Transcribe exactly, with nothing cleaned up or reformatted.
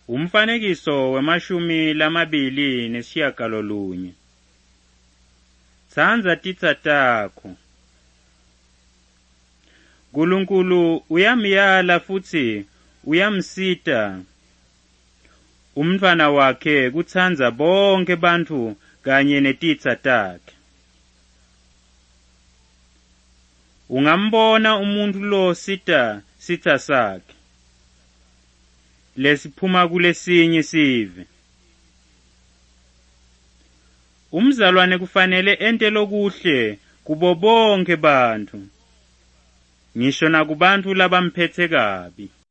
Umfanekiso wemashumi lamabili nesishiyagalolunye. Tsandza titsa takho. Nkulunkulu uyamyala futsi uyamsita umntfwana wakhe kutsandza bonke bantfu kanye netitsa takhe. Ungambona umuntfu lo sita sitsa sakhe lesiphuma kulesinye sive. Umzalwane kufanele ente lokuhle kubo bonke bantfu, ngisho nakubantfu labamphetse kabi.